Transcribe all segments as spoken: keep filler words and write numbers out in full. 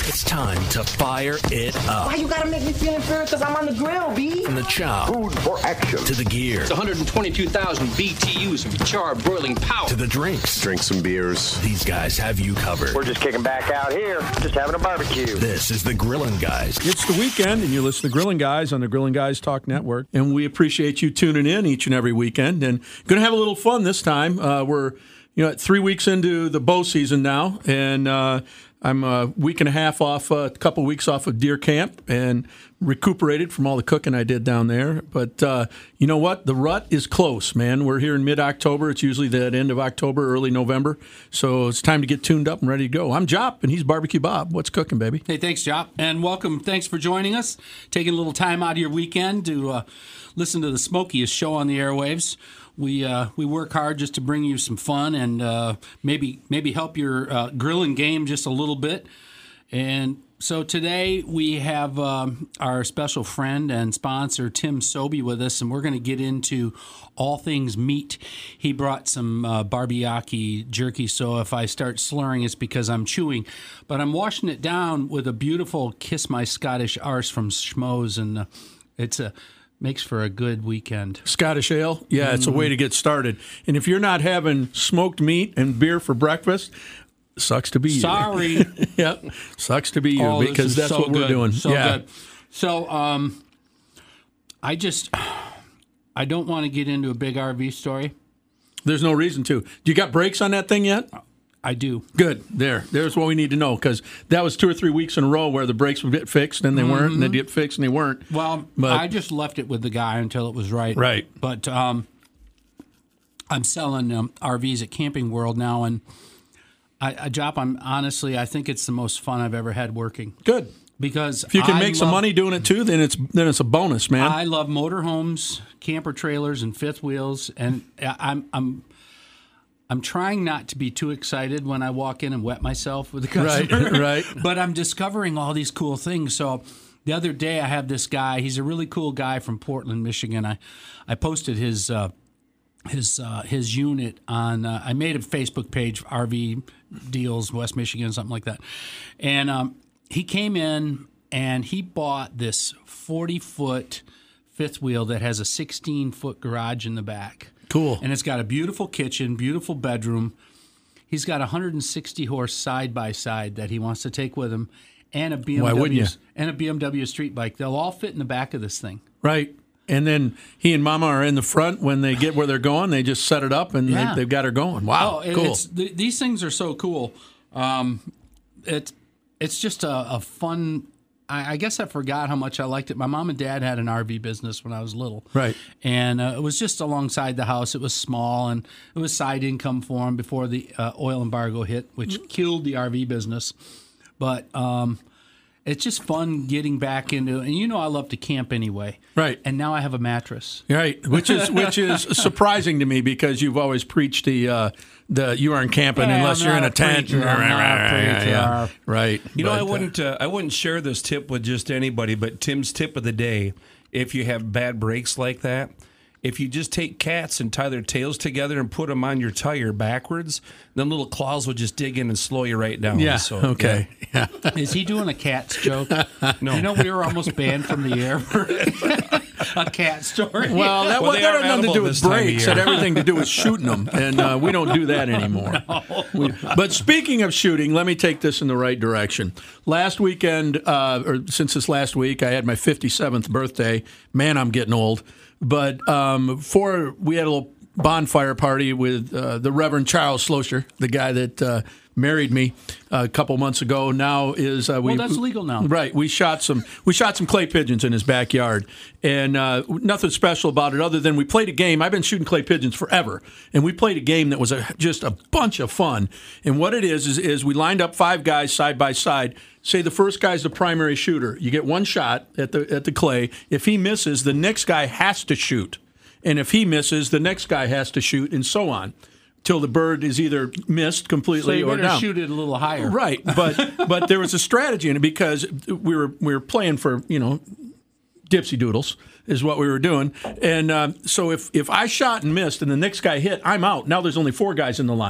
It's time to fire it up. Why you gotta make me feel inferior? Because I'm on the grill, B. From the chow. Food for action. To the gear. It's one hundred twenty-two thousand B T Us of charred broiling power. To the drinks. Drink some beers. These guys have you covered. We're just kicking back out here, just having a barbecue. This is the Grillin' Guys. It's the weekend, and you listen to Grillin' Guys on the Grillin' Guys Talk Network. And we appreciate you tuning in each and every weekend. And going to have a little fun this time. Uh, we're you know three weeks into the bow season now, and uh, I'm a week and a half off, a couple weeks off of deer camp, and recuperated from all the cooking I did down there. But uh, you know what? The rut is close, man. We're here in mid-October. It's usually the end of October, early November. So it's time to get tuned up and ready to go. I'm Jop, and he's Barbecue Bob. What's cooking, baby? Hey, thanks, Jop. And welcome. Thanks for joining us. Taking a little time out of your weekend to uh, listen to the smokiest show on the airwaves. We uh, we work hard just to bring you some fun and uh, maybe maybe help your uh, grilling game just a little bit. And so today we have um, our special friend and sponsor, Tim Sobey, with us, and we're going to get into all things meat. He brought some uh, Barbiaki jerky, so if I start slurring, it's because I'm chewing. But I'm washing it down with a beautiful Kiss My Scottish Arse from Schmoes, and uh, it's a... makes for a good weekend. Scottish ale? Yeah, it's a way to get started. And if you're not having smoked meat and beer for breakfast, sucks to be you. Sorry. Yep, sucks to be you oh, because that's so what we're good. doing. So yeah. good. So um, I just, I don't want to get into a big R V story. There's no reason to. Do you got brakes on that thing yet? I do. Good. There. There's what we need to know, because that was two or three weeks in a row where the brakes would get fixed and they mm-hmm. weren't, and they'd get fixed and they weren't. Well, but, I just left it with the guy until it was right. Right. But um, I'm selling um, R Vs at Camping World now, and I, I Jop, I'm honestly, I think it's the most fun I've ever had working. Good. Because if you can I make love, some money doing it too, then it's then it's a bonus, man. I love motorhomes, camper trailers, and fifth wheels, and I'm I'm. I'm trying not to be too excited when I walk in and wet myself with the customer. Right, right. But I'm discovering all these cool things. So the other day I have this guy. He's a really cool guy from Portland, Michigan. I, I posted his uh, his uh, his unit on. Uh, I made a Facebook page, R V Deals West Michigan, something like that. And um, he came in and he bought this forty foot fifth wheel that has a sixteen foot garage in the back. Cool. And it's got a beautiful kitchen, beautiful bedroom. He's got a one hundred sixty horse side by side that he wants to take with him, and a B M W. Why wouldn't you? And a B M W street bike. They'll all fit in the back of this thing. Right. And then he and Mama are in the front. When they get where they're going, they just set it up and yeah. they, they've got her going. Wow. Oh, cool. It's, th- these things are so cool. Um, it's it's just a, a fun. I, I guess I forgot how much I liked it. My mom and dad had an R V business when I was little. Right. And uh, it was just alongside the house. It was small, and it was side income for them before the uh, oil embargo hit, which mm-hmm. killed the R V business. But um, it's just fun getting back into it. And you know I love to camp anyway. Right. And now I have a mattress. Right. Which is which is surprising to me, because you've always preached the uh, the you aren't camping yeah, unless I'm you're in a, a tent. Preacher, I'm not a preacher. Yeah, right. You know, but, I wouldn't uh, I wouldn't share this tip with just anybody, but Tim's tip of the day: if you have bad brakes like that, if you just take cats and tie their tails together and put them on your tire backwards, then little claws will just dig in and slow you right down. Yeah. So, okay. Yeah. Yeah. Is he doing a cat's joke? No. You know, we were almost banned from the air for a cat story. Well, that, well, well, that had nothing to do with brakes. It year. had everything to do with shooting them, and uh, we don't do that anymore. No. We, but speaking of shooting, let me take this in the right direction. Last weekend, uh, or since this last week, I had my fifty-seventh birthday. Man, I'm getting old. But um, for we had a little bonfire party with uh, the Reverend Charles Schlosser, the guy that uh, married me uh, a couple months ago. Now is uh, we, well, that's legal now, right? We shot some we shot some clay pigeons in his backyard, and uh, nothing special about it other than we played a game. I've been shooting clay pigeons forever, and we played a game that was a, just a bunch of fun. And what it is is is we lined up five guys side by side. Say the first guy's the primary shooter. You get one shot at the at the clay. If he misses, the next guy has to shoot. And if he misses, the next guy has to shoot, and so on, till the bird is either missed completely so you or better down. shoot it a little higher. Right, but but there was a strategy in it, because we were we were playing for, you know, dipsy doodles is what we were doing. And um, so if if I shot and missed and the next guy hit, I'm out. Now there's only four guys in the line.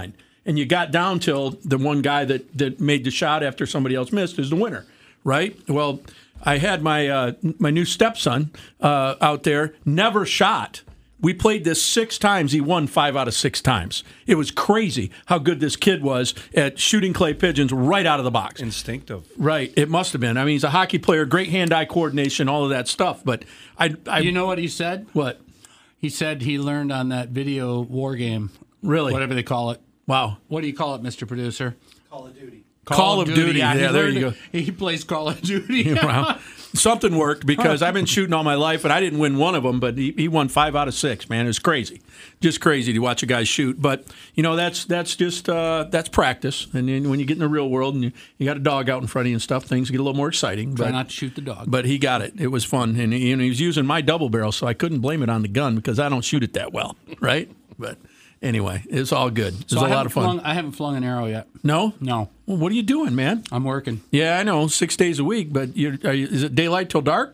and you got down till the one guy that, that made the shot after somebody else missed is the winner, right? Well, I had my uh, my new stepson uh, out there, never shot. We played this six times. He won five out of six times. It was crazy how good this kid was at shooting clay pigeons right out of the box. Instinctive. Right. It must have been. I mean, he's a hockey player, great hand-eye coordination, all of that stuff. But I, I You know what he said? What? He said he learned on that video war game. Really? Whatever they call it. Wow. What do you call it, Mister Producer? Call of Duty. Call, Call of of Duty. Duty. Yeah, he Yeah, there learned you it. go. He plays Call of Duty. Well, something worked because I've been shooting all my life, and I didn't win one of them, but he, he won five out of six. Man, it's crazy, just crazy to watch a guy shoot. But you know, that's that's just uh, that's practice. And then when you get in the real world and you, you got a dog out in front of you and stuff, things get a little more exciting. Try but, not to shoot the dog. But he got it. It was fun, and he, and he was using my double barrel, so I couldn't blame it on the gun because I don't shoot it that well, right? But anyway, it's all good. It was so a I lot of fun. Flung, I haven't flung an arrow yet. No, No. Well, what are you doing, man? I'm working. Yeah, I know, six days a week, but you're, are you, is it daylight till dark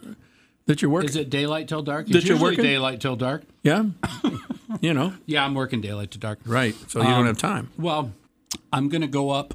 that you're working? Is it daylight till dark? That It's you're usually working? daylight till dark. Yeah, you know, Yeah, I'm working daylight to dark. right. So you don't Um, have time. Well, I'm going to go up,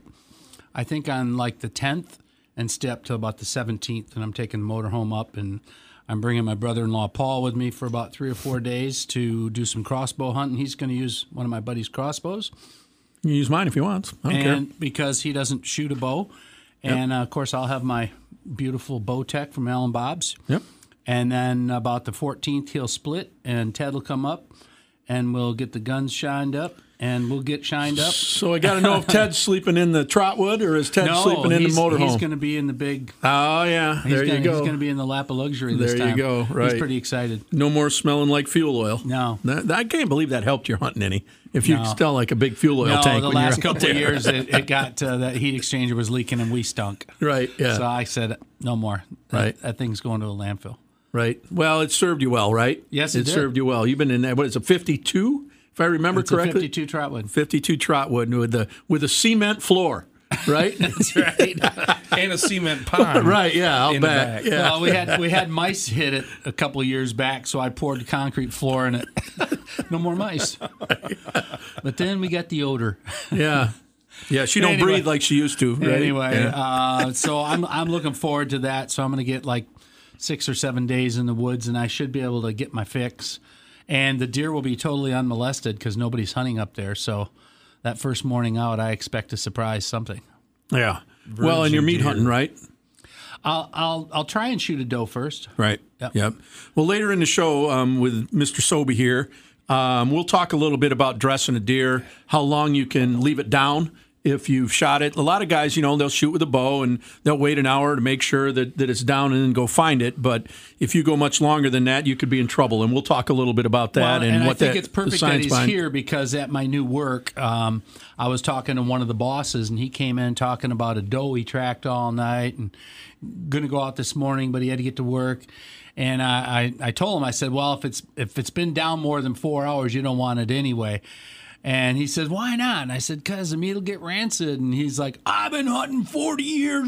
I think, on like the tenth and stay up till about the seventeenth. And I'm taking the motorhome up, and I'm bringing my brother-in-law Paul with me for about three or four days to do some crossbow hunting. He's going to use one of my buddy's crossbows. You can use mine if you want. I don't and care. because he doesn't shoot a bow. And, uh, of course, I'll have my beautiful bow tech from Alan Bob's. Yep. And then about the fourteenth, he'll split, and Ted will come up, and we'll get the guns shined up, and we'll get shined up. So I got to know if Ted's sleeping in the Trotwood or is Ted no, sleeping in the he's, motorhome? he's going to be in the big. Oh yeah, He's there gonna, you go. He's going to be in the lap of luxury this There you time. go, right. He's pretty excited. No more smelling like fuel oil. No. That, I can't believe that helped your hunting any. If you No. smell like a big fuel oil No, tank the when last you're out couple of there. years, it, it got uh, that heat exchanger was leaking, and we stunk. Right. Yeah. So I said, no more. That, Right. That thing's going to a landfill. Right. Well, it served you well, right? Yes, it it did. served you well. You've been in that. What is it? fifty-two, if I remember It's correctly. a fifty-two Trotwood. fifty-two Trotwood with the with a cement floor, right? That's right. And a cement pond. right. Yeah. I'll In the bet. back. Yeah. Well, we had we had mice hit it a couple of years back, so I poured the concrete floor in it. No more mice. But then we got the odor. yeah. Yeah. She don't Anyway. breathe like she used to. Right? Anyway, Yeah. uh, so I'm I'm looking forward to that. So I'm going to get like six or seven days in the woods, and I should be able to get my fix. And the deer will be totally unmolested because nobody's hunting up there. So that first morning out, I expect to surprise something. yeah. Well, and you're meat deer. hunting, right? I'll I'll I'll try and shoot a doe first. Right. Yep. Yep. Well, later in the show, um, with Mister Sobey here, um, we'll talk a little bit about dressing a deer, how long you can leave it down if you've shot it. A lot of guys, you know, they'll shoot with a bow and they'll wait an hour to make sure that, that it's down and then go find it. But if you go much longer than that, you could be in trouble. And we'll talk a little bit about that Well, and, and what I think that, it's the perfect that science he's behind- here because at my new work, um, I was talking to one of the bosses, and he came in talking about a doe he tracked all night and going to go out this morning, but he had to get to work. And I, I, I told him, I said, well, if it's if it's been down more than four hours, you don't want it anyway. And he said, why not? And I said, because the meat will get rancid. And he's like, I've been hunting forty years.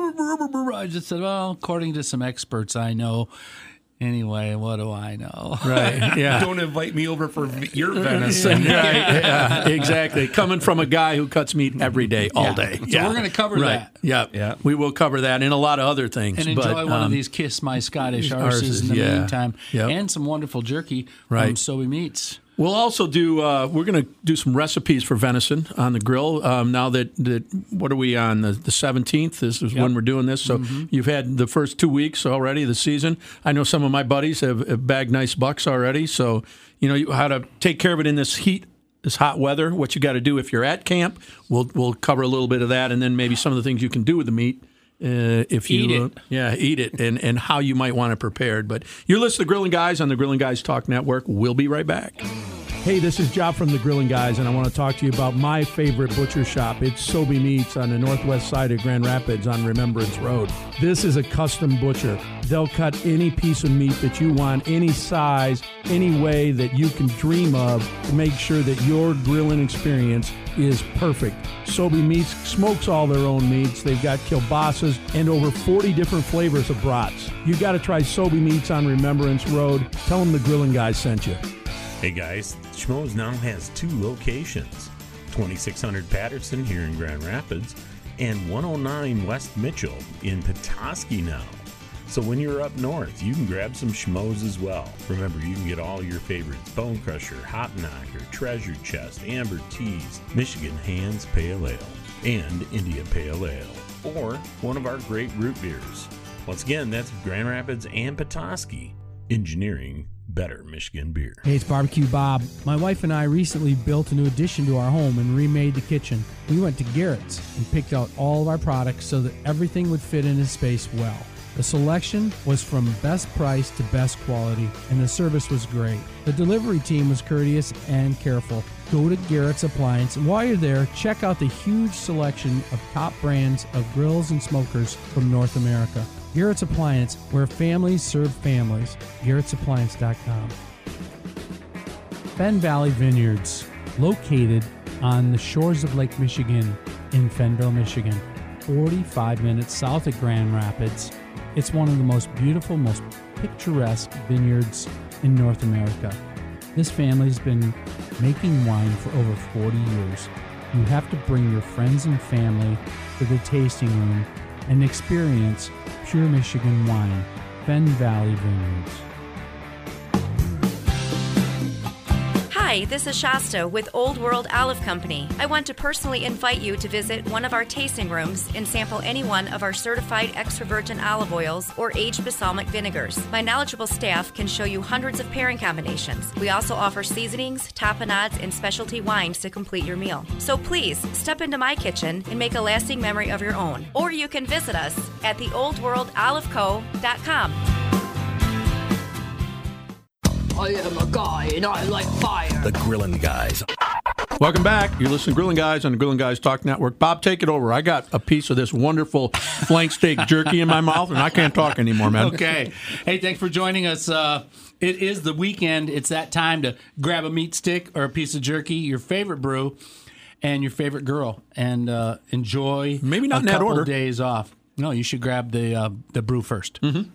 I just said, well, according to some experts I know. Anyway, what do I know? Right. Yeah. Don't invite me over for v- your venison. Right, yeah, exactly. Coming from a guy who cuts meat every day, all Yeah. day. So we're gonna cover right. that. Yeah, Yeah. We will cover that and a lot of other things. And enjoy but, one um, of these Kiss My Scottish arses, arses in the yeah. meantime. Yep. And some wonderful jerky Right. from Sobe Meats. We'll also do. Uh, we're going to do some recipes for venison on the grill. Um, now that, that what are we on the the seventeenth? This is when we're doing this. So you've had the first two weeks already of the season. I know some of my buddies have, have bagged nice bucks already. So you know you, how to take care of it in this heat, this hot weather. What you got to do if you're at camp. We'll we'll cover a little bit of that, and then maybe some of the things you can do with the meat. Uh, if you Eat it. uh, yeah, eat it, and, and how you might want it prepared. But you're listening to Grilling Guys on the Grilling Guys Talk Network. We'll be right back. Hey, this is Job from the Grilling Guys, and I want to talk to you about my favorite butcher shop. It's Sobe Meats on the northwest side of Grand Rapids on Remembrance Road. This is a custom butcher. They'll cut any piece of meat that you want, any size, any way that you can dream of to make sure that your grilling experience is perfect. Sobe Meats smokes all their own meats. They've got kielbasa's and over forty different flavors of brats. You got to try Sobe Meats on Remembrance Road. Tell them the Grilling Guys sent you. Hey guys, Schmoes now has two locations, twenty-six hundred Patterson here in Grand Rapids, and one oh nine West Mitchell in Petoskey now. So when you're up north, you can grab some schmoes as well. Remember, you can get all your favorites: Bone Crusher, Hop Knocker, Treasure Chest, Amber Teas, Michigan Hands Pale Ale, and India Pale Ale, or one of our great root beers. Once again, that's Grand Rapids and Petoskey, engineering better Michigan beer. Hey, it's Barbecue Bob. My wife and I recently built a new addition to our home and remade the kitchen. We went to Garrett's and picked out all of our products so that everything would fit in its space well. The selection was from best price to best quality, and the service was great. The delivery team was courteous and careful. Go to Garrett's Appliance, and while you're there, check out the huge selection of top brands of grills and smokers from North America. Garrett's Appliance, where families serve families. Garrett's Appliance dot com. Fenn Valley Vineyards, located on the shores of Lake Michigan in Fennville, Michigan, forty-five minutes south of Grand Rapids. It's one of the most beautiful, most picturesque vineyards in North America. This family's been making wine for over forty years. You have to bring your friends and family to the tasting room and experience pure Michigan wine. Fenn Valley Vineyards. Hi, this is Shasta with Old World Olive Company. I want to personally invite you to visit one of our tasting rooms and sample any one of our certified extra virgin olive oils or aged balsamic vinegars. My knowledgeable staff can show you hundreds of pairing combinations. We also offer seasonings, tapenades, and specialty wines to complete your meal. So please, step into my kitchen and make a lasting memory of your own. Or you can visit us at the old world olive co dot com. I am a guy and I like fire. The Grillin' Guys. Welcome back. You're listening to Grilling Guys on the Grilling Guys Talk Network. Bob, take it over. I got a piece of this wonderful flank steak jerky in my mouth, and I can't talk anymore, man. Okay. Hey, thanks for joining us. Uh, it is the weekend. It's that time to grab a meat stick or a piece of jerky, your favorite brew, and your favorite girl, and uh, enjoy Maybe not a in that couple order. days off. No, you should grab the uh, the brew first. Mm-hmm.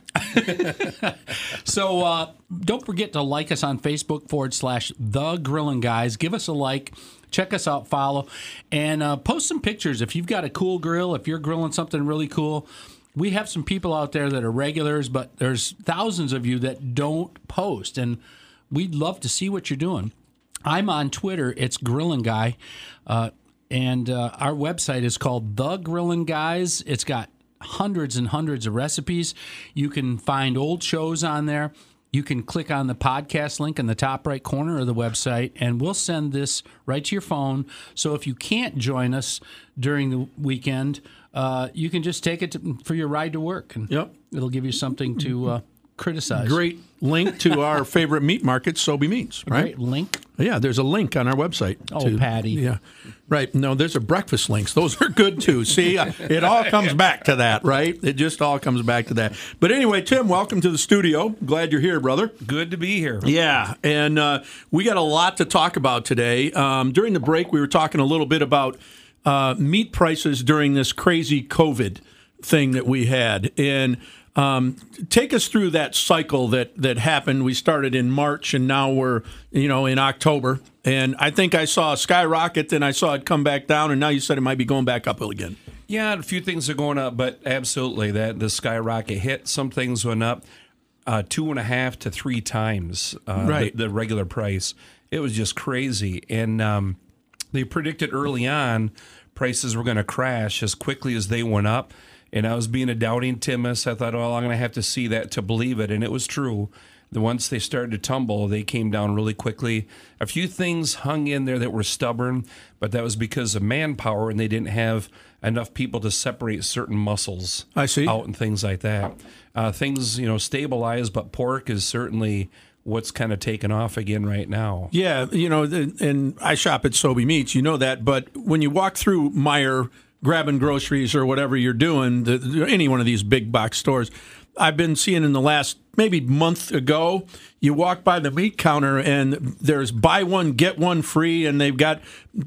So uh, don't forget to like us on Facebook forward slash The Grillin' Guys. Give us a like. Check us out, follow, and uh, post some pictures. If you've got a cool grill, if you're grilling something really cool, we have some people out there that are regulars, but there's thousands of you that don't post, and we'd love to see what you're doing. I'm on Twitter. It's Grillin' Guy, uh, and uh, our website is called The Grillin' Guys. It's got hundreds and hundreds of recipes. You can find old shows on there. You can click on the podcast link in the top right corner of the website, and we'll send this right to your phone. So if you can't join us during the weekend, uh, you can just take it to, for your ride to work, and Yep. it'll give you something to uh, criticize. Great link to our favorite meat market, Sobe Meats, right? Great link. Yeah, there's a link on our website. Oh, to- Patty. Yeah, right. No, there's a breakfast links. Those are good too. See, uh, it all comes back to that, right? It just all comes back to that. But anyway, Tim, welcome to the studio. Glad you're here, brother. Good to be here. Yeah, and uh, we got a lot to talk about today. Um, during the break, we were talking a little bit about uh, meat prices during this crazy COVID thing that we had. And um, take us through that cycle that, that happened. We started in March, and now we're, you know, in October. And I think I saw a skyrocket, then I saw it come back down, and now you said it might be going back up again. Yeah, a few things are going up, but absolutely, that the skyrocket hit. Some things went up uh, two and a half to three times uh, Right. the, the regular price. It was just crazy. And um, they predicted early on prices were going to crash as quickly as they went up. And I was being a doubting Timus. I thought, oh, I'm going to have to see that to believe it. And it was true. The once they started to tumble, they came down really quickly. A few things hung in there that were stubborn, but that was because of manpower, and they didn't have enough people to separate certain muscles I see. out and things like that. Uh, things, you know, stabilized, but pork is certainly what's kind of taken off again right now. Yeah, you know, and I shop at Sobe Meats, you know that. But when you walk through Meijer, grabbing groceries or whatever you're doing, the, any one of these big box stores, I've been seeing in the last maybe month ago, you walk by the meat counter and there's buy one, get one free, and they've got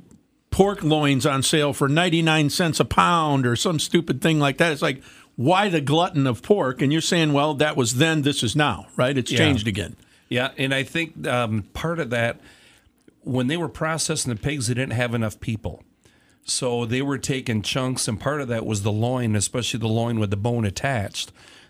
pork loins on sale for ninety-nine cents a pound or some stupid thing like that. It's like, why the glutton of pork? And you're saying, well, that was then, this is now, right? It's Yeah. changed again. Yeah, and I think um, part of that, when they were processing the pigs, they didn't have enough people. So they were taking chunks, and part of that was the loin, especially the loin with the bone attached.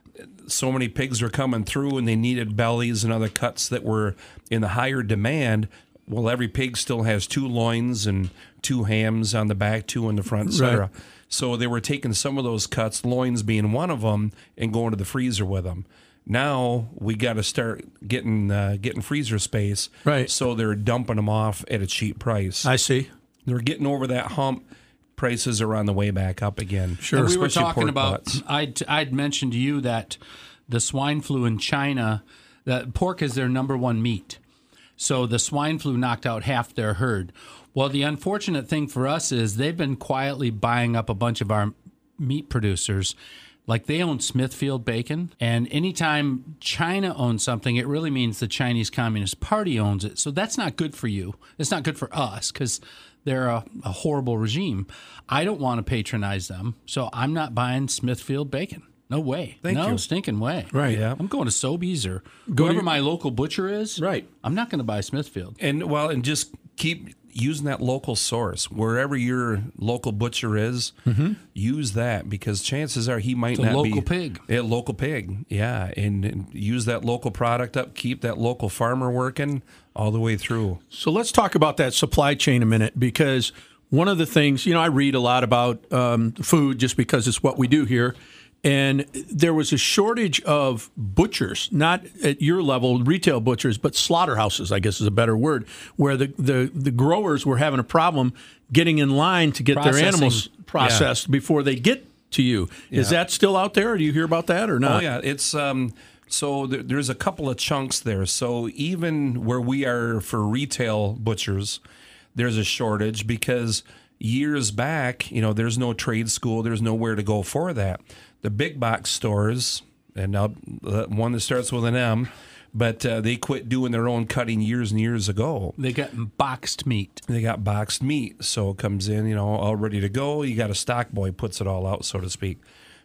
So many pigs were coming through, and they needed bellies and other cuts that were in the higher demand. Well, every pig still has two loins and two hams on the back, two in the front, et cetera. Right. So they were taking some of those cuts, loins being one of them, and going to the freezer with them. Now we got to start getting uh, getting freezer space, right? So they're dumping them off at a cheap price. I see. They're getting over that hump. Prices are on the way back up again. Sure. And we were talking about. I'd I'd mentioned to you that the swine flu in China, that pork is their number one meat. So the swine flu knocked out half their herd. Well, the unfortunate thing for us is they've been quietly buying up a bunch of our meat producers. Like they own Smithfield Bacon, and anytime China owns something, it really means the Chinese Communist Party owns it. So that's not good for you. It's not good for us because they're a, a horrible regime. I don't want to patronize them, so I'm not buying Smithfield Bacon. No way. Thank no you. stinking way. Right. Yeah. I'm going to Sobeys or Go whoever to- my local butcher is. Right. I'm not going to buy Smithfield. And well, and just keep using that local source wherever your local butcher is. Mm-hmm. Use that because chances are he might It's a not local be pig. a local pig. Yeah, and, and use that local product up. Keep that local farmer working all the way through. So let's talk about that supply chain a minute, because one of the things, you know, I read a lot about um, food just because it's what we do here. And there was a shortage of butchers, not at your level, retail butchers, but slaughterhouses, I guess is a better word, where the, the, the growers were having a problem getting in line to get Processing. their animals processed Yeah. before they get to you. Is Yeah. that still out there? Or do you hear about that or not? Oh yeah, it's um. So there, there's a couple of chunks there. So even where we are for retail butchers, there's a shortage because years back, you know, there's no trade school, there's nowhere to go for that. The big box stores, and now uh, one that starts with an M, but uh, they quit doing their own cutting years and years ago. They got boxed meat. They got boxed meat, so it comes in, you know, all ready to go. You got a stock boy puts it all out, so to speak.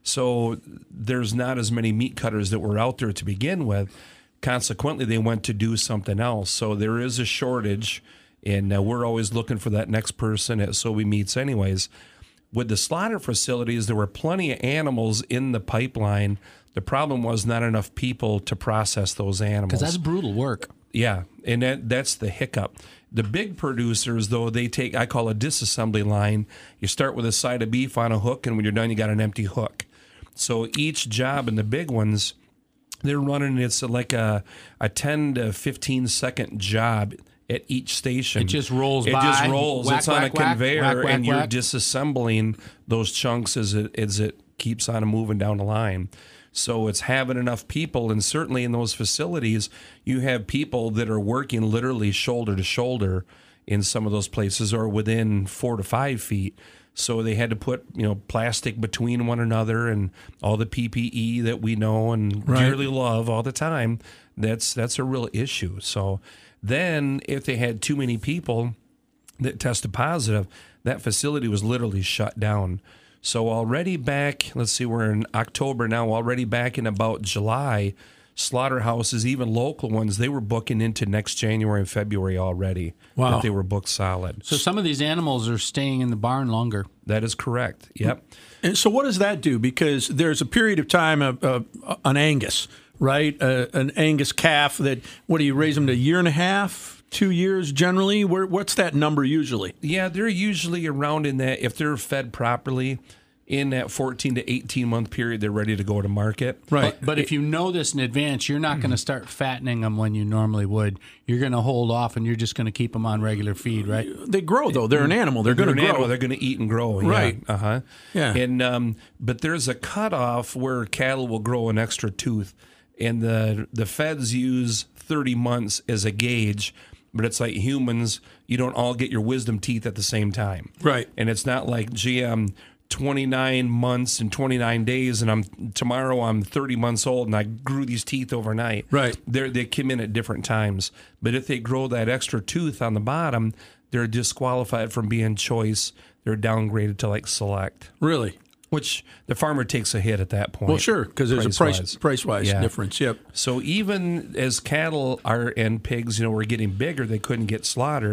So there's not as many meat cutters that were out there to begin with. Consequently, they went to do something else. So there is a shortage, and uh, we're always looking for that next person at So We Meats anyways. With the slaughter facilities, there were plenty of animals in the pipeline. The problem was not enough people to process those animals. Because that's brutal work. Yeah, and that, that's the hiccup. The big producers, though, they take, I call a disassembly line. You start with a side of beef on a hook, and when you're done, you got an empty hook. So each job in the big ones, they're running, it's like a, a ten to fifteen second job at each station. It just rolls it by. It just rolls. Whack, it's on whack, a conveyor, whack, whack, and you're whack. disassembling those chunks as it as it keeps on moving down the line. So it's having enough people, and certainly in those facilities, you have people that are working literally shoulder to shoulder in some of those places, or within four to five feet. So they had to put, you know, plastic between one another, and all the P P E that we know and Right. dearly love all the time. That's that's a real issue. So then, if they had too many people that tested positive, that facility was literally shut down. So already back, let's see, we're in October now, already back in about July, slaughterhouses, even local ones, they were booking into next January and February already. Wow. That they were booked solid. So some of these animals are staying in the barn longer. That is correct. Yep. And so what does that do? Because there's a period of time of, of an Angus, right? Uh, an Angus calf that, what do you raise them to, a year and a half, two years generally? Where, what's that number usually? Yeah, they're usually around in that, if they're fed properly, in that fourteen to eighteen month period, they're ready to go to market. Right. But, but if you know this in advance, you're not going to start fattening them when you normally would. You're going to hold off, and you're just going to keep them on regular feed, right? They grow, though. They're an animal. They're, They're going to an grow. animal. They're going to eat and grow. Yeah. Right. Uh huh. Yeah. And um, but there's a cutoff where cattle will grow an extra tooth, and the the feds use thirty months as a gauge. But it's like humans, you don't all get your wisdom teeth at the same time. Right. And it's not like, gee, I'm twenty-nine months and twenty-nine days, and I'm tomorrow I'm thirty months old, and I grew these teeth overnight. Right. They they come in at different times. But if they grow that extra tooth on the bottom, they're disqualified from being choice. They're downgraded to like select. Really? Which the farmer takes a hit at that point. Well, sure, because there's a price price-wise. price-wise Yeah. difference. Yep. So even as cattle are and pigs, you know, were getting bigger, they couldn't get slaughtered.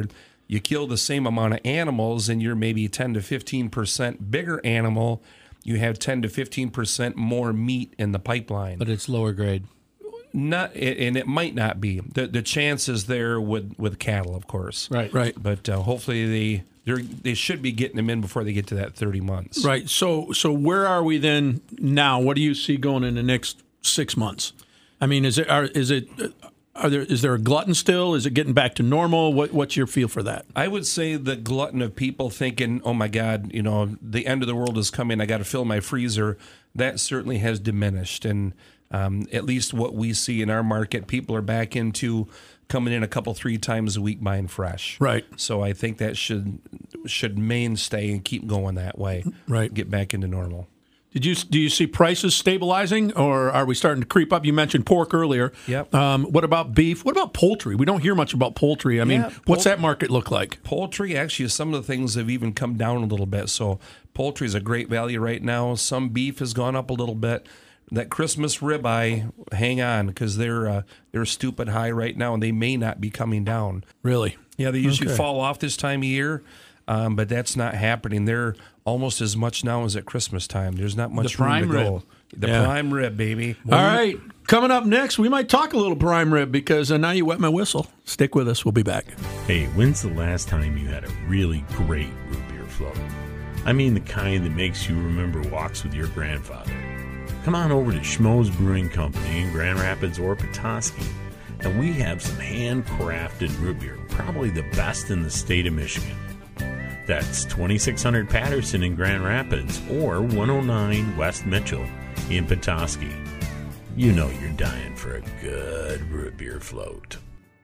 you kill the same amount of animals and you're maybe ten to fifteen percent bigger animal, you have ten to fifteen percent more meat in the pipeline. But it's lower grade. Not, and it might not be. The the chance is there with, with cattle, of course. Right. Right. But uh, hopefully they they they should be getting them in before they get to that thirty months. Right. So so where are we then now? What do you see going in the next six months? I mean, is it are, is it are there is there a glutton still? Is it getting back to normal? What what's your feel for that? I would say the glutton of people thinking, "Oh my God, you know, the end of the world is coming. I got to fill my freezer." That certainly has diminished, and um, at least what we see in our market, people are back into coming in a couple, three times a week buying fresh. Right. So I think that should should mainstay and keep going that way. Right. Get back into normal. Did you do you see prices stabilizing, or are we starting to creep up? You mentioned pork earlier. Yep. Um, what about beef? What about poultry? We don't hear much about poultry. I mean, Yeah, what's poul- that market look like? Poultry, actually, some of the things have even come down a little bit. So poultry is a great value right now. Some beef has gone up a little bit. That Christmas ribeye, hang on, because they're uh, they're stupid high right now, and they may not be coming down. Really? Yeah, they usually Okay. fall off this time of year, um, but that's not happening. They're almost as much now as at Christmas time. There's not much The prime room to go. rib. The Yeah. prime rib, baby. All right. Coming up next, we might talk a little prime rib because uh, now you wet my whistle. Stick with us. We'll be back. Hey, when's the last time you had a really great root beer float? I mean the kind that makes you remember walks with your grandfather. Come on over to Schmoes Brewing Company in Grand Rapids or Petoskey, and we have some handcrafted root beer, probably the best in the state of Michigan. That's twenty-six hundred Patterson in Grand Rapids or one oh nine West Mitchell in Petoskey. You know you're dying for a good root beer float.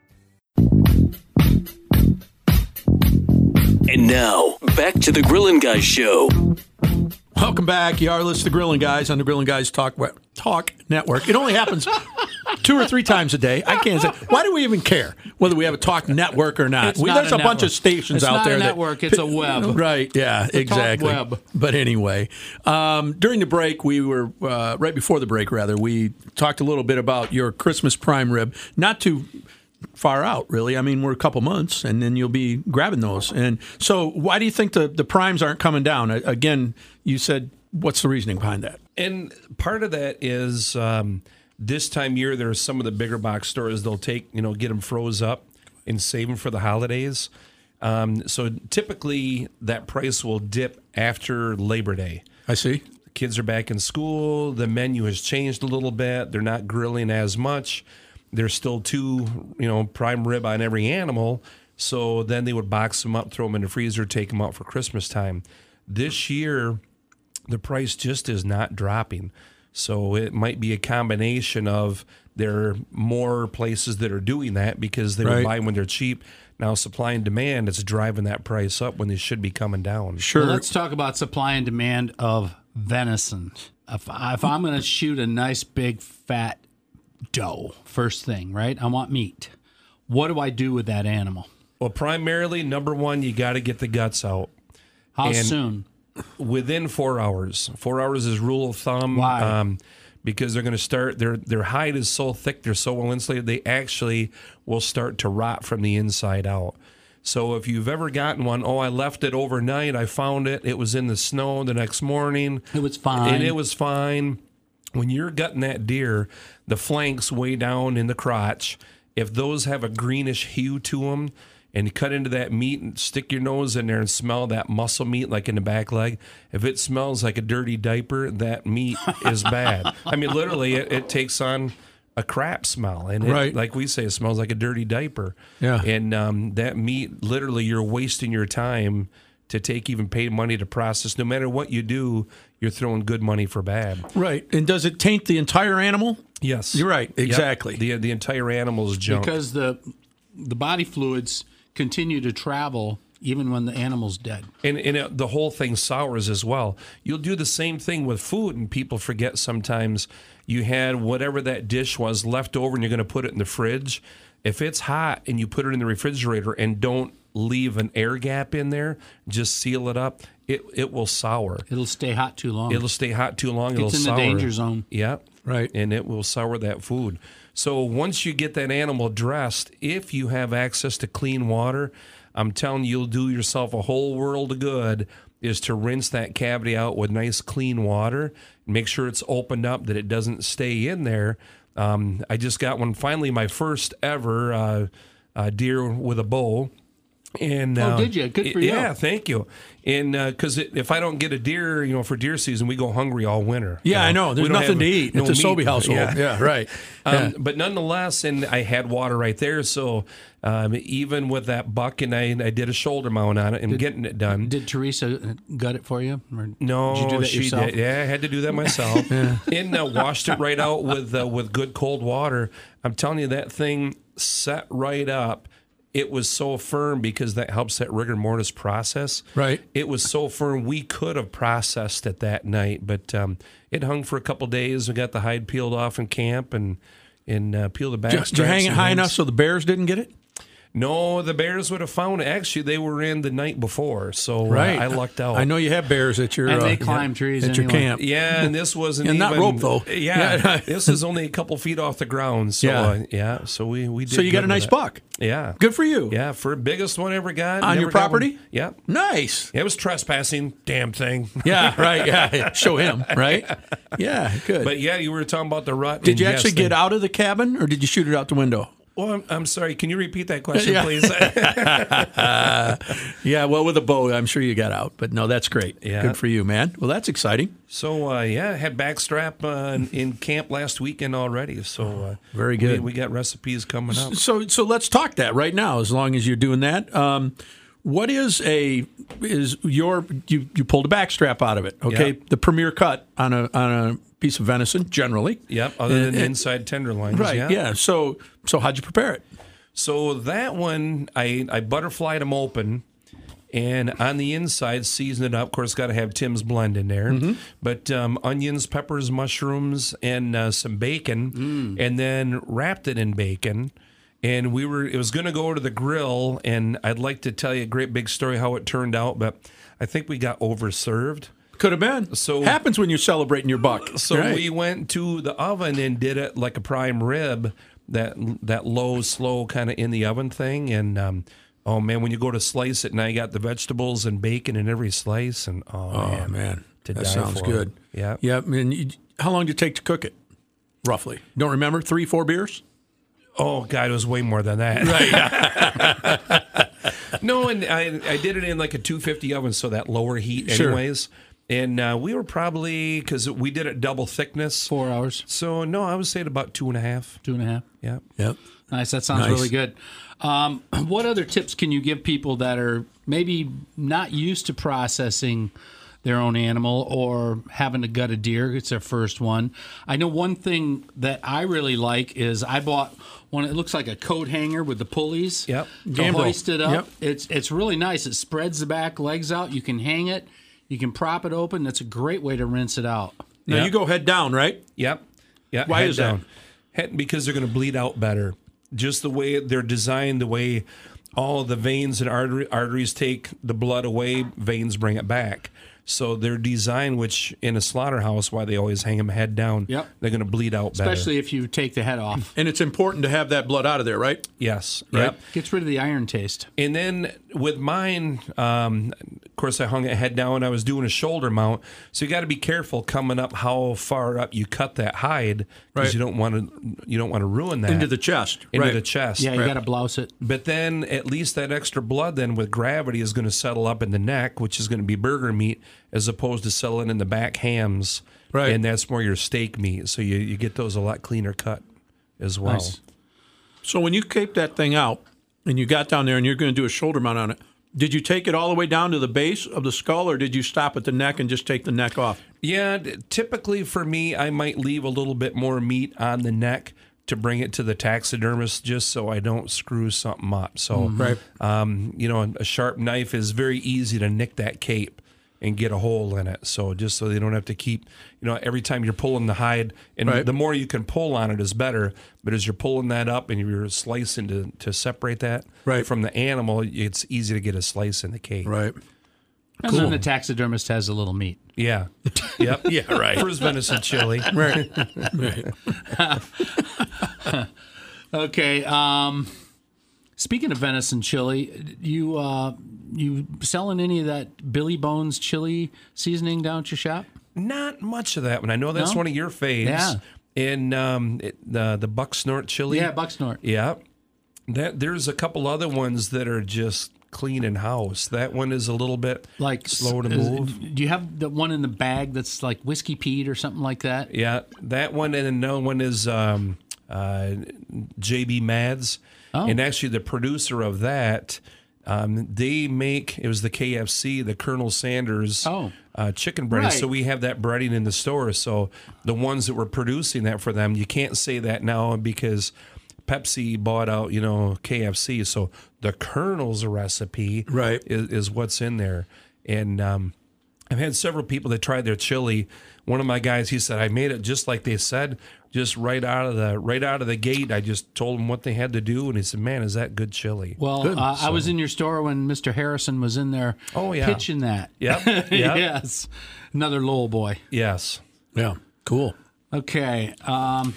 And now, back to the Grillin' Guys show. Welcome back. You are listening to Grillin' Guys on the Grillin' Guys Talk Talk Network. It only happens two or three times a day. I can't say. Why do we even care whether we have a talk network or not? It's we, not there's a a, bunch network. of stations It's out not there. a that- network, it's a web. Right. Yeah. It's a talk exactly. web. But anyway, um, during the break, we were uh, right before the break. Rather, we talked a little bit about your Christmas prime rib. Not too far out, really. I mean, we're a couple months, and then you'll be grabbing those. And so, why do you think the the primes aren't coming down? Again, you said. What's the reasoning behind that? And part of that is um, this time of year, there are some of the bigger box stores, they'll take, you know, get them froze up and save them for the holidays. Um, so typically that price will dip after Labor Day. I see. The kids are back in school. The menu has changed a little bit. They're not grilling as much. There's still two, you know, prime rib on every animal. So then they would box them up, throw them in the freezer, take them out for Christmas time. This year, the price just is not dropping. So it might be a combination of there are more places that are doing that because they Right. were buying when they're cheap. Now supply and demand is driving that price up when they should be coming down. Sure. Well, let's talk about supply and demand of venison. If, if I'm going to shoot a nice big fat doe, first thing, right? I want meat. What do I do with that animal? Well, primarily, number one, you got to get the guts out. How And soon? Within four hours. Four hours is rule of thumb. Why? Um, because they're going to start, their their hide is so thick, they're so well insulated, they actually will start to rot from the inside out. So if you've ever gotten one, oh, I left it overnight, I found it, it was in the snow the next morning. It was fine. And it was fine. When you're gutting that deer, the flanks way down in the crotch, if those have a greenish hue to them, and you cut into that meat and stick your nose in there and smell that muscle meat like in the back leg. If it smells like a dirty diaper, that meat is bad. I mean, literally, it, it takes on a crap smell. And it, Right. like we say, it smells like a dirty diaper. Yeah. And um, that meat, literally, you're wasting your time to take even paid money to process. No matter what you do, you're throwing good money for bad. Right. And does it taint the entire animal? Yes. You're right. Yep. Exactly. The, the entire animal is junk. Because the the body fluids continue to travel even when the animal's dead. And, and it, the whole thing sours as well. You'll do the same thing with food, and people forget sometimes you had whatever that dish was left over and you're going to put it in the fridge. If it's hot and you put it in the refrigerator and don't leave an air gap in there, just seal it up, it it will sour. It'll stay hot too long. It'll stay hot too long. It's It'll in the sour. danger zone. Yep. Right. And it will sour that food. So once you get that animal dressed, if you have access to clean water, I'm telling you, you'll do yourself a whole world of good is to rinse that cavity out with nice clean water. Make sure it's opened up, that it doesn't stay in there. Um, I just got one, finally, my first ever uh, uh, deer with a bow. And oh, uh, did you? Good for you. Yeah, thank you. And because uh, if I don't get a deer, you know, for deer season, we go hungry all winter. Yeah, you know? I know. There's We don't nothing have to eat. no It's a meat. Sobey household. Yeah, Yeah, right. Um, Yeah. But nonetheless, and I had water right there, so um, even with that buck, and I, I did a shoulder mount on it and Did- getting it done. Did Teresa gut it for you? Or No, did you do that she yourself? did. Yeah, I had to do that myself. And uh, washed it right out with uh, with good cold water. I'm telling you, that thing set right up. It was so firm because that helps that rigor mortis process. Right. It was so firm we could have processed it that night, but um, it hung for a couple days. We got the hide peeled off in camp and and uh, peeled the back. Did you hang it high enough so the bears didn't get it? No, the bears would have found it. Actually, they were in the night before, so Right. uh, I lucked out. I know you have bears at your And they uh, climb trees at your anyway. camp. Yeah, and this wasn't And even not rope, though. Yeah, Yeah. this is only a couple feet off the ground. So Yeah. yeah, uh, yeah so we we did. So you got good a with nice it. buck. Yeah, Good for you. yeah, for biggest one ever got On Never your got one- property? Yep. Nice. It was trespassing, damn thing. Yeah, right. Yeah, show him, right? Yeah, good. But yeah, you were talking about the rut. did and you yes, actually they- get out of the cabin, or did you shoot it out the window? Well, I'm, I'm sorry. Can you repeat that question, Yeah. please? Yeah, well, with a bow, I'm sure you got out. But no, that's great. Yeah. Good for you, man. Well, that's exciting. So uh, yeah, had backstrap uh, in- in camp last weekend already. So uh, Very we- good. We, got recipes coming up. So, so let's talk that right now. As long as you're doing that, um, what is a is your you you pulled a backstrap out of it? Okay, Yep. the premier cut on a on a piece of venison generally. Yep. Other than And- the and- inside tenderloins. Right. Yeah. Yeah. So so how'd you prepare it? So that one, I, I butterflied them open, and on the inside, season it up. Of course, got to have Tim's blend in there. Mm-hmm. But um, onions, peppers, mushrooms, and uh, some bacon, Mm. and then wrapped it in bacon. And we were it was going to go to the grill, and I'd like to tell you a great big story how it turned out, but I think we got overserved. Could have been. So- happens when you're celebrating your buck. So Right. we went to the oven and did it like a prime rib, that that low, slow kind of in the oven thing. And um, oh man, when you go to slice it, now you got the vegetables and bacon in every slice, and oh, Oh man, man, to that die sounds for. good. Yeah, Yeah. And you, how long did it take to cook it? Roughly. Don't remember. Three, four beers. Oh God, it was way more than that. Right. No, and I I did it in like a two fifty oven, so that lower heat, Sure. anyways. And uh, we were probably because we did it double thickness. Four hours, So no, I would say about two and a half. two and a half. Yeah. Yep. Nice. That sounds Nice. really good. Um, what other tips can you give people that are maybe not used to processing their own animal or having to gut a deer? It's their first one. I know one thing that I really like is I bought one. It looks like a coat hanger with the pulleys. Yep. To Gambrel. hoist it up. Yep. It's it's really nice. It spreads the back legs out. You can hang it. You can prop it open. That's a great way to rinse it out. Now Yeah. you go head down, right? Yep. Yeah. Why head is that? down. Head, because they're going to bleed out better. Just the way they're designed, the way all the veins and artery, arteries take the blood away, veins bring it back. So they're designed, which in a slaughterhouse, why they always hang them head down. Yep. They're going to bleed out better. Especially if you take the head off. And it's important to have that blood out of there, right? Yes. Right. Yep. Gets rid of the iron taste. And then with mine, um, of course, I hung it head down. I was doing a shoulder mount, so you got to be careful coming up how far up you cut that hide because Right. you don't want to you don't want to ruin that Into the chest. into right. the chest. Yeah, you Right. got to blouse it. But then at least that extra blood then with gravity is going to settle up in the neck, which is going to be burger meat, as opposed to settling in the back hams. Right. And that's more your steak meat. So you, you get those a lot cleaner cut as well. Nice. So when you caped that thing out and you got down there and you're going to do a shoulder mount on it, did you take it all the way down to the base of the skull, or did you stop at the neck and just take the neck off? Yeah, d- typically for me, I might leave a little bit more meat on the neck to bring it to the taxidermist just so I don't screw something up. So, Right. um, you know, a sharp knife is very easy to nick that cape and get a hole in it. So just so they don't have to keep, you know, every time you're pulling the hide, and Right. the more you can pull on it is better. But as you're pulling that up and you're slicing to, to separate that Right. from the animal, it's easy to get a slice in the cape. Right. And then the taxidermist has a little meat. Yeah. Yep. Yeah, right. For his venison chili. Right. right. Okay. Um, Speaking of venison chili, you uh, you selling any of that Billy Bones chili seasoning down at your shop? Not much of that one. I know that's No? one of your faves. Yeah. And um, it, the the Buck Snort chili. Yeah, Buck Snort. Yeah. That there's a couple other ones that are just clean in house. That one is a little bit Like slow to is- move. Do you have the one in the bag that's like Whiskey Pete or something like that? Yeah, that one, and another one is um, uh, J B Mads. Oh. And actually, the producer of that, um, they make, it was the K F C, the Colonel Sanders Oh. uh, chicken breading. Right. So we have that breading in the store. So the ones that were producing that for them, you can't say that now because Pepsi bought out, you know, K F C. So the Colonel's recipe Right. is, is what's in there. And um, I've had several people that tried their chili. One of my guys, he said, I made it just like they said, just right out of the right out of the gate. I just told them what they had to do, and he said, "Man, is that good chili?" Well, Good. uh, I So- was in your store when Mister Harrison was in there Oh, yeah. pitching that. Yep, yep. Yes. Another Lowell boy. Yes. Yeah, cool. Okay. Um,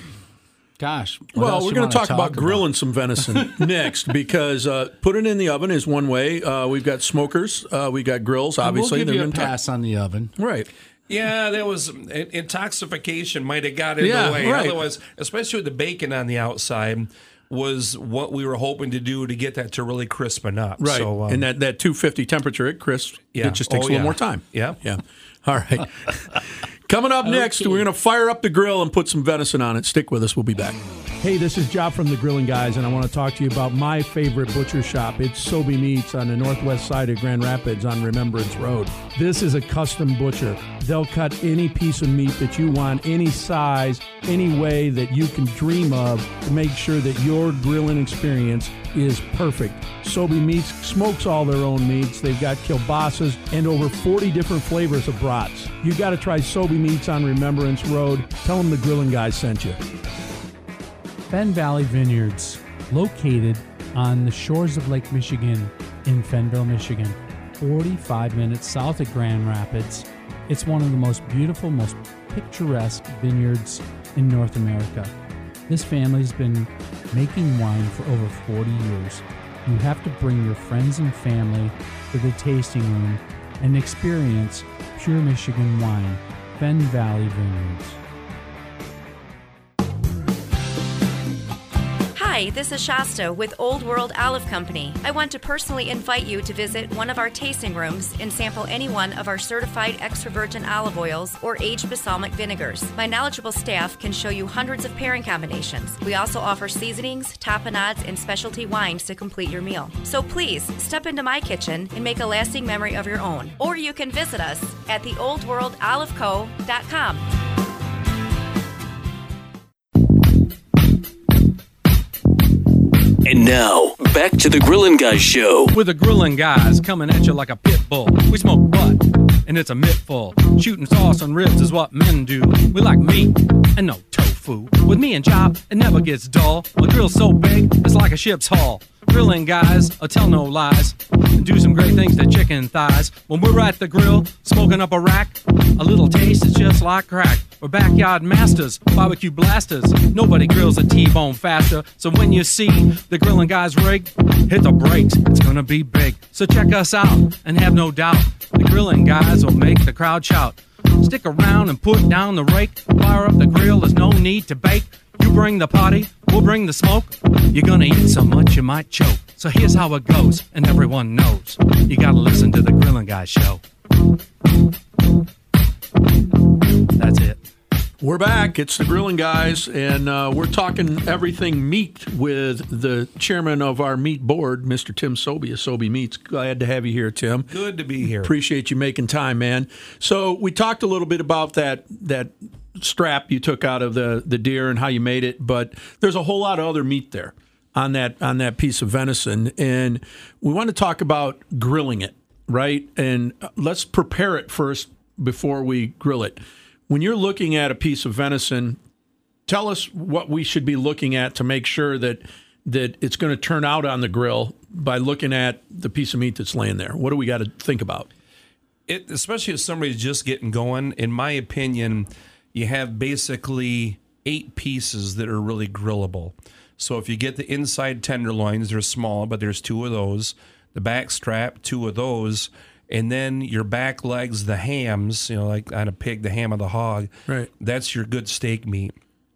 gosh. what Well, else we're you going to wanna talk, about grilling some venison next because uh, put it in the oven is one way. Uh, we've got smokers, uh, we got grills. Obviously, we'll give you a They're gonna pass on the oven. right. Yeah, that was intoxication. Might have got in Yeah, the way. right. Otherwise, especially with the bacon on the outside, was what we were hoping to do to get that to really crispen up. Right, So, um, and that, that two fifty temperature at crisp, Yeah. it just takes Oh, a little yeah. more time. Yeah. Yeah. All right. Coming up next, Okay. we're going to fire up the grill and put some venison on it. Stick with us. We'll be back. Hey, this is Job from the Grilling Guys, and I want to talk to you about my favorite butcher shop. It's Sobe Meats on the northwest side of Grand Rapids on Remembrance Road. This is a custom butcher. They'll cut any piece of meat that you want, any size, any way that you can dream of to make sure that your grilling experience is perfect. Sobe Meats smokes all their own meats. They've got kielbasa's and over forty different flavors of brats. You got to try Sobe Meats on Remembrance Road. Tell them the Grilling Guys sent you. Fenn Valley Vineyards, located on the shores of Lake Michigan in Fennville, Michigan, forty-five minutes south of Grand Rapids. It's one of the most beautiful, most picturesque vineyards in North America. This family's been making wine for over forty years. You have to bring your friends and family to the tasting room and experience pure Michigan wine. Fenn Valley Vineyards. Hi, this is Shasta with Old World Olive Company. I want to personally invite you to visit one of our tasting rooms and sample any one of our certified extra virgin olive oils or aged balsamic vinegars. My knowledgeable staff can show you hundreds of pairing combinations. We also offer seasonings, tapenades, and specialty wines to complete your meal. So please step into my kitchen and make a lasting memory of your own. Or you can visit us at the old world olive co dot com. And now, back to the Grillin' Guys show. With the Grillin' Guys coming at you like a pit bull. We smoke butt, and it's a mittful. Shooting sauce on ribs is what men do. We like meat and no tofu. With me and Chop, it never gets dull. My grill's so big, it's like a ship's hull. Grilling guys, I tell no lies, and do some great things to chicken thighs. When we're at the grill, smoking up a rack, a little taste is just like crack. We're backyard masters, barbecue blasters. Nobody grills a T-bone faster. So when you see the Grilling Guys rig, hit the brakes, it's gonna be big. So check us out, and have no doubt, the Grilling Guys will make the crowd shout. Stick around and put down the rake. Fire up the grill, there's no need to bake. You bring the party, we'll bring the smoke. You're gonna eat so much you might choke. So here's how it goes, and everyone knows. You gotta listen to the Grilling Guys show. That's it. We're back. It's the Grilling Guys, and uh, we're talking everything meat with the chairman of our meat board, Mister Tim Sobe of Sobe Meats. Glad to have you here, Tim. Good to be here. Appreciate you making time, man. So we talked a little bit about that that strap you took out of the, the deer and how you made it, but there's a whole lot of other meat there on that on that piece of venison, and we want to talk about grilling it, right? And let's prepare it first before we grill it. When you're looking at a piece of venison, tell us what we should be looking at to make sure that that it's going to turn out on the grill by looking at the piece of meat that's laying there. What do we got to think about? It, especially if somebody's just getting going, in my opinion, you have basically eight pieces that are really grillable. So if you get the inside tenderloins, they're small, but there's two of those. The back strap, two of those. And then your back legs, the hams, you know, like on a pig, the ham of the hog. Right. That's your good steak meat.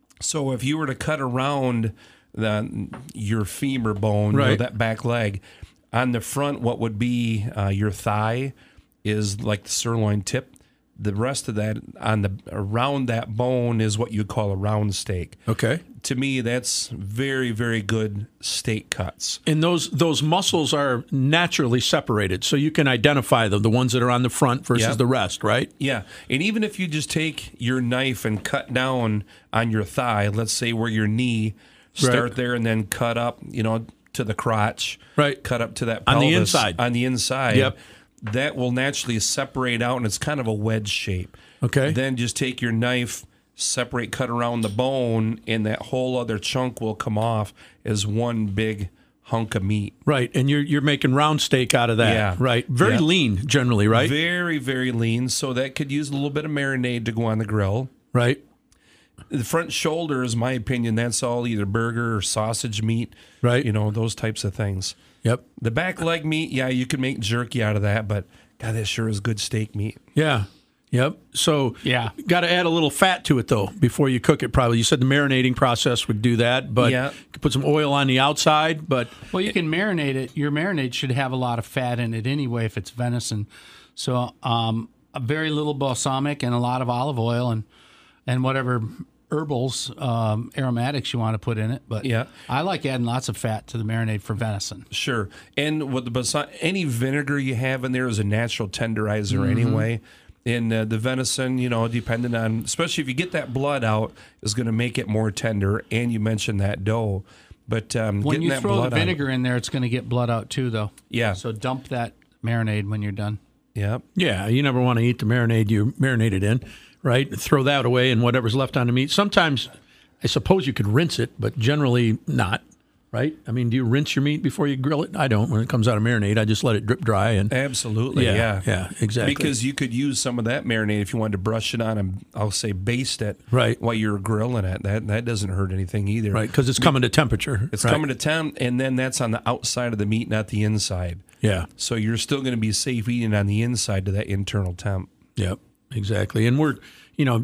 So if you were to cut around the your femur bone, right. you know, that back leg, on the front, what would be uh, your thigh is like the sirloin tip. The rest of that on the around that bone is what you call a round steak. Okay. To me, that's very, very good steak cuts. And those those muscles are naturally separated, so you can identify them, the ones that are on the front versus Yep. the rest, right? Yeah. And even if you just take your knife and cut down on your thigh, let's say where your knee, start Right. there and then cut up, you know, to the crotch. Right. Cut up to that On pelvis. the inside. On the inside. Yep. That will naturally separate out, and it's kind of a wedge shape. Okay. Then just take your knife, separate, cut around the bone, and that whole other chunk will come off as one big hunk of meat. Right, and you're you're making round steak out of that. Yeah. Right. Very Yeah. lean generally, right? Very, very lean. So that could use a little bit of marinade to go on the grill. Right. The front shoulder, is my opinion, that's all either burger or sausage meat. Right. You know, those types of things. Yep. The back leg meat, yeah, you could make jerky out of that, but God, that sure is good steak meat. Yeah. Yep. So Yeah. got to add a little fat to it though before you cook it. Probably you said the marinating process would do that, but Yeah. you could put some oil on the outside. But Well, you can marinate it. Your marinade should have a lot of fat in it anyway if it's venison. So um, a very little balsamic and a lot of olive oil and and whatever herbals, um, aromatics you want to put in it. But Yeah. I like adding lots of fat to the marinade for venison. Sure. And with the basi- any vinegar you have in there is a natural tenderizer Mhm. anyway. And uh, the venison, you know, depending on, especially if you get that blood out, is going to make it more tender. And you mentioned that dough. But um, When getting you that throw the blood out- vinegar in there, it's going to get blood out too, though. Yeah. So dump that marinade when you're done. Yep. yeah, you never want to eat the marinade you marinated in, right? Throw that away and whatever's left on the meat. Sometimes, I suppose you could rinse it, but generally not, right? I mean, do you rinse your meat before you grill it? I don't. When it comes out of marinade, I just let it drip dry. And Absolutely, Yeah, yeah. yeah, exactly. Because you could use some of that marinade if you wanted to brush it on and, I'll say, baste it Right. while you're grilling it. That that doesn't hurt anything either. Right, because it's coming to temperature. It's right? coming to temp, and then that's on the outside of the meat, not the inside. Yeah. So you're still going to be safe eating on the inside to that internal temp. Yep, exactly. And we're, you know,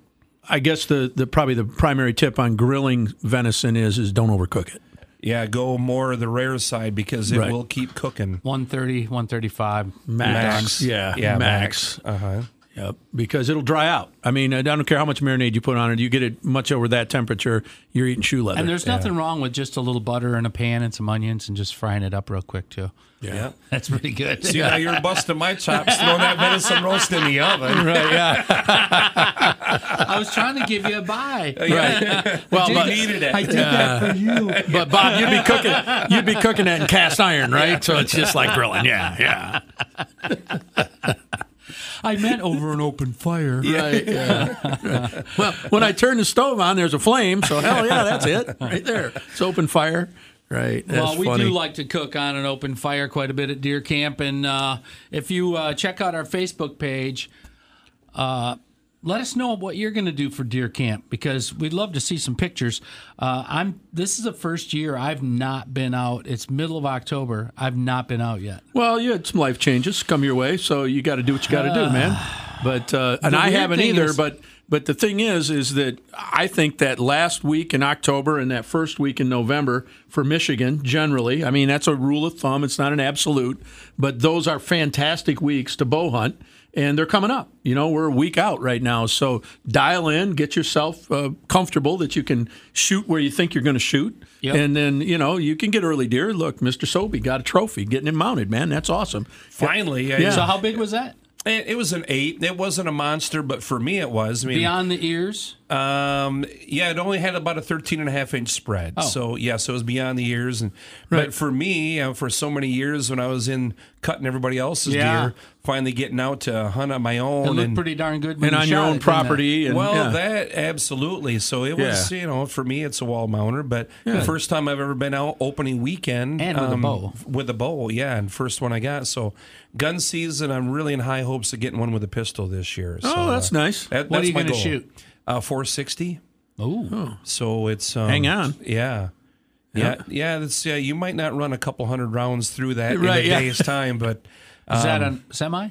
I guess the, the probably the primary tip on grilling venison is is don't overcook it. Yeah, go more of the rare side because it Right. will keep cooking. one thirty, one thirty-five Max. Yeah, Yeah, max. max. Uh-huh. Yep, because it'll dry out. I mean, I don't care how much marinade you put on it. You get it much over that temperature, you're eating shoe leather. And there's nothing wrong with just a little butter in a pan and some onions and just frying it up real quick, too. Yeah. That's pretty good. See, now you're busting my chops, throwing that venison roast in the oven. Right, yeah. I was trying to give you a buy. Right. Well, You but, needed it. I did that for you. but Bob, you'd be cooking you'd be cooking that in cast iron, right? So it's just like grilling. Yeah, yeah. I meant over an open fire. Right. Yeah. Well, when I turn the stove on, there's a flame. So hell yeah, that's it right there. It's open fire. Right. That's Well, we funny. do like to cook on an open fire quite a bit at Deer Camp. And uh, if you uh, check out our Facebook page, uh, let us know what you're going to do for Deer Camp because we'd love to see some pictures. Uh, I'm. This is the first year I've not been out. It's middle of October. I've not been out yet. Well, you had some life changes come your way, so you got to do what you got to do, man. But uh, and The I weird haven't thing either. is- but but the thing is, is that I think that last week in October and that first week in November for Michigan, generally, I mean that's a rule of thumb. It's not an absolute, but those are fantastic weeks to bow hunt. And they're coming up. You know, we're a week out right now. So dial in, get yourself uh, comfortable that you can shoot where you think you're going to shoot. Yep. And then, you know, you can get early deer. Look, Mister Sobey got a trophy, getting him mounted, man. That's awesome. Finally. I- Yeah. So how big was that? It, it was an eight. It wasn't a monster, but for me it was. I mean, Beyond the ears? Um, yeah, it only had about a thirteen and a half inch spread. Oh. So, yeah, so it was beyond the ears. And, Right. But for me, uh, for so many years when I was in cutting everybody else's Yeah. deer, finally getting out to hunt on my own. It looked and, pretty darn good when And you on your shot own it, didn't it? property. And, well, yeah. that absolutely. So it was, Yeah. you know, for me, it's a wall mounter. But Yeah. the first time I've ever been out opening weekend, And with a um, bow. with a bow, yeah, and first one I got. So gun season, I'm really in high hopes of getting one with a pistol this year. So, Oh, that's uh, nice. that- What are that's you my gonna goal. shoot? Uh, four sixty. Ooh. So it's um, Hang on. yeah. Yeah, yeah. That's yeah. You might not run a couple hundred rounds through that Right, in a yeah. day's time, but Is that um, a semi?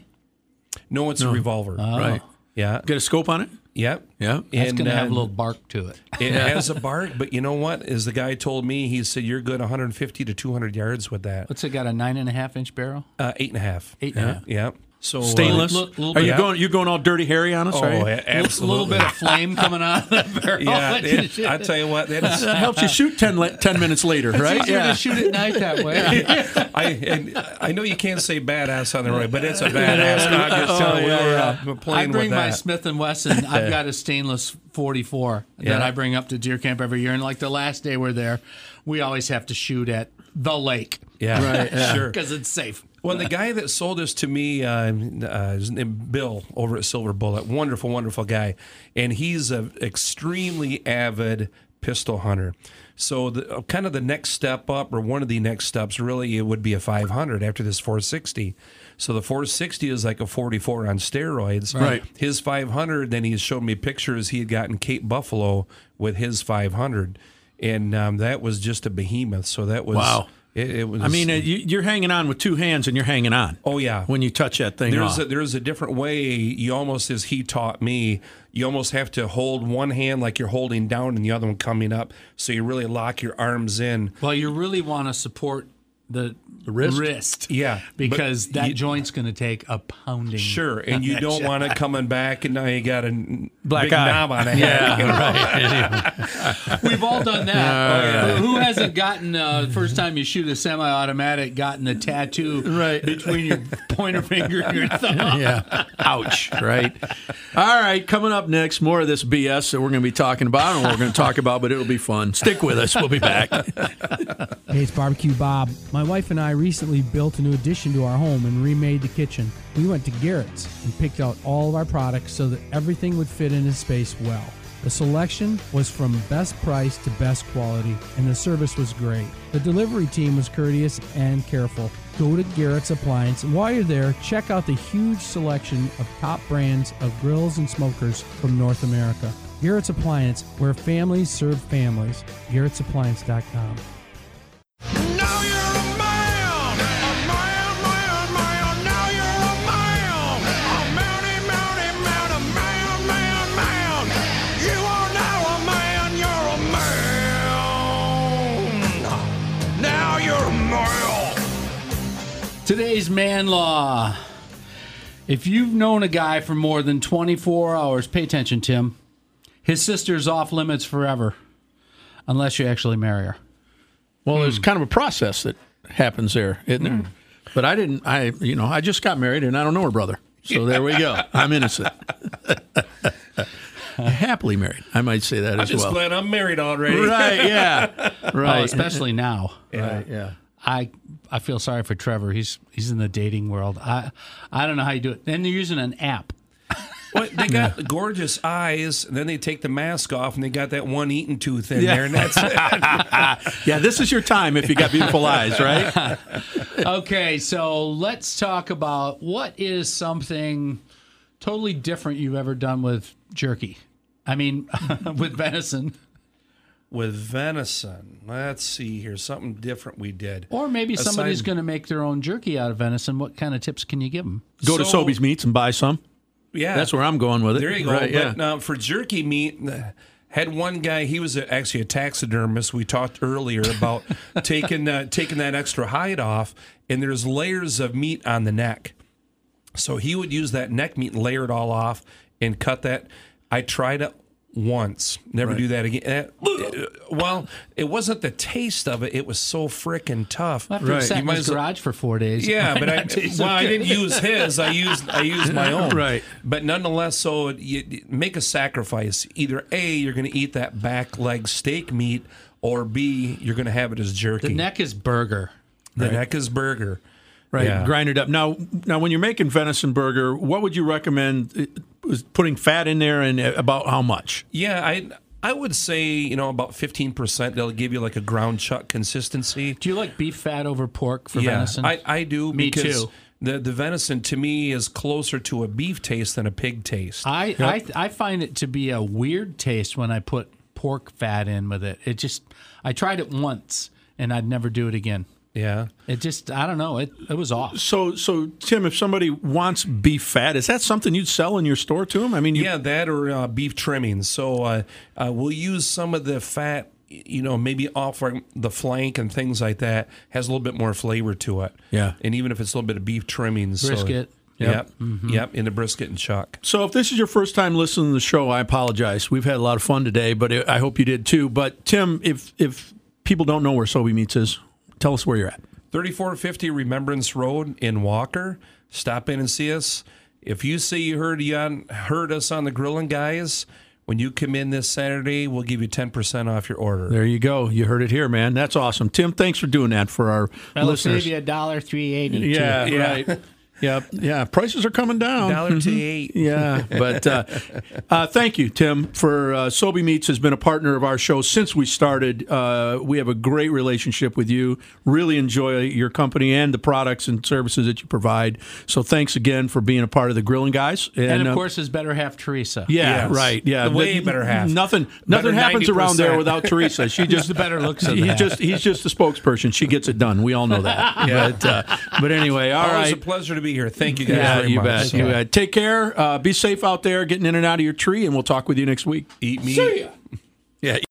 no, it's a revolver. Oh. Right. Yeah. Get a scope on it? Yep. Yeah. It's And, going to have a um, little bark to it. It has a bark, but you know what? As the guy told me, he said you're good one hundred fifty to two hundred yards with that. What's it got? A nine and a half inch barrel? Uh, eight and a half. Eight and a half. Yeah. So uh, Stainless? Little- little Are you bit- going you going all dirty Harry on us, Oh, right? yeah, A absolutely. little bit of flame coming out of that barrel. Yeah, it, I tell you what, that is. That helps you shoot ten, le- ten minutes later, right? Easier to shoot at night that way. I and I know you can't say badass on the road, but it's a badass. I'm just telling you, Oh, yeah, we were yeah. uh, I playing bring with my that. Smith and Wesson. I've got a stainless forty-four that Yeah. I bring up to deer camp every year. And like the last day we're there, we always have to shoot at the lake. Yeah, Right, yeah. sure. Because it's safe. Well, the guy that sold this to me, uh, uh, his name Bill over at Silver Bullet, wonderful, wonderful guy, and he's an extremely avid pistol hunter. So, the, kind of the next step up, or one of the next steps, really, it would be a five hundred after this four sixty. So the four sixty is like a forty-four on steroids. Right. His five hundred, then he showed me pictures he had gotten Cape Buffalo with his five hundred, and um, that was just a behemoth. So that was Wow. It, it was. I mean, uh, you, you're hanging on with two hands, and you're hanging on. Oh yeah. When you touch that thing There's off. a, there's a different way. You almost, as he taught me, you almost have to hold one hand like you're holding down, and the other one coming up. So you really lock your arms in. Well, you really want to support the, The wrist? Yeah, because but that you- joint's going to take a pounding. Sure, and you don't want it coming back, and now you got a Black big eye. knob on it. Yeah, right. We've all done that. But who hasn't gotten uh, the first time you shoot a semi-automatic, gotten the tattoo Right. between your pointer finger and your thumb? Yeah. Ouch. Right. All right. Coming up next, more of this B S that we're going to be talking about and what we're going to talk about, but it'll be fun. Stick with us. We'll be back. Hey, it's Barbecue Bob. My wife and I recently built a new addition to our home and remade the kitchen. We went to Garrett's and picked out all of our products so that everything would fit in its space well. The selection was from best price to best quality, and the service was great. The delivery team was courteous and careful. Go to Garrett's Appliance, and while you're there, check out the huge selection of top brands of grills and smokers from North America. Garrett's Appliance, where families serve families. Garrett's Appliance dot com. Now you're a man, a man, man, man. Now you're a man, a manny, manny, man, a man, man, man. You are now a man, you're a man. Now you're a man. Today's man law. If you've known a guy for more than twenty-four hours, pay attention, Tim. His sister's off limits forever, unless you actually marry her. Well, there's kind of a process that happens there, isn't there? But I didn't, I, you know, I just got married and I don't know her brother. So there we go. I'm innocent. Happily married. I might say that I'm as just well. glad I'm married already. Right, yeah. Right. Oh, especially now. Yeah. Right, yeah. I I feel sorry for Trevor. He's he's in the dating world. I I don't know how you do it. Then they're using an app. Well, they got gorgeous eyes, and then they take the mask off, and they got that one eating tooth in Yeah. there, and that's it. Yeah, this is your time if you got beautiful eyes, right? Okay, so let's talk about what is something totally different you've ever done with jerky. I mean, with venison. With venison, let's see here, something different we did. Or maybe Aside- somebody's going to make their own jerky out of venison. What kind of tips can you give them? Go to So- Sobeys Meats and buy some. Yeah, That's where I'm going with it. There you go. Right, yeah. But now for jerky meat, uh, had one guy. He was a, actually a taxidermist. We talked earlier about taking uh, taking that extra hide off, and there's layers of meat on the neck. So he would use that neck meat and layer it all off and cut that. I tried it once. Never Right. do that again. Uh, well, it wasn't the taste of it. It was so freaking tough. After Right. sat You in might his as well- garage for four days. Yeah, it but might I not taste well, I okay. didn't use his. I used I used my own. Right. But nonetheless, so you you make a sacrifice. Either A, you're going to eat that back leg steak meat, or B, you're going to have it as jerky. The neck is burger. The neck is burger. Right, Yeah. grind it up. Now, now, when you're making venison burger, what would you recommend? uh, Was putting fat in there, and about how much? Yeah, I I would say, you know, about fifteen percent. They'll give you like a ground chuck consistency. Do you like beef fat over pork for yeah, venison? I, I do. Me because too. The, the venison, to me, is closer to a beef taste than a pig taste. I, I I find it to be a weird taste when I put pork fat in with it. It just I tried it once and I'd never do it again. Yeah. It just, I don't know, it it was off. So, so Tim, if somebody wants beef fat, is that something you'd sell in your store to them? I mean, you... yeah, that or uh, beef trimmings. So uh, uh, we'll use some of the fat, you know, maybe off our, the flank and things like that. Has a little bit more flavor to it. Yeah. And even if it's a little bit of beef trimmings. Brisket. So, Yep, yep, Mm-hmm. yep, in the brisket and chuck. So if this is your first time listening to the show, I apologize. We've had a lot of fun today, but I hope you did too. But Tim, if if people don't know where Sobe Meats is, tell us where you're at. thirty-four fifty Remembrance Road in Walker. Stop in and see us. If you say you heard you on, heard us on the Grillin' Guys, when you come in this Saturday, we'll give you ten percent off your order. There you go. You heard it here, man. That's awesome. Tim, thanks for doing that for our That'll listeners. save you a dollar three eighty. Yeah, Yeah. right. Yep. Yeah. Prices are coming down. Dollar to eight. Yeah. But uh, uh, thank you, Tim, for uh, Sobe Meats has been a partner of our show since we started. Uh, we have a great relationship with you. Really enjoy your company and the products and services that you provide. So thanks again for being a part of the Grilling Guys. And, And, of uh, course, his better half, Teresa. yeah, Yes. right. Yeah, The way But better half. Nothing, nothing Better happens around there ninety percent. without Teresa. She just the better looks of He that. just he's just a spokesperson. She gets it done. We all know that. Yeah. But, uh, but anyway, all Always right. a pleasure to be here. Thank you guys Yeah, very you much. bet. You bet. Take care. Uh, be safe out there, getting in and out of your tree, and we'll talk with you next week. Eat meat. See ya. Yeah.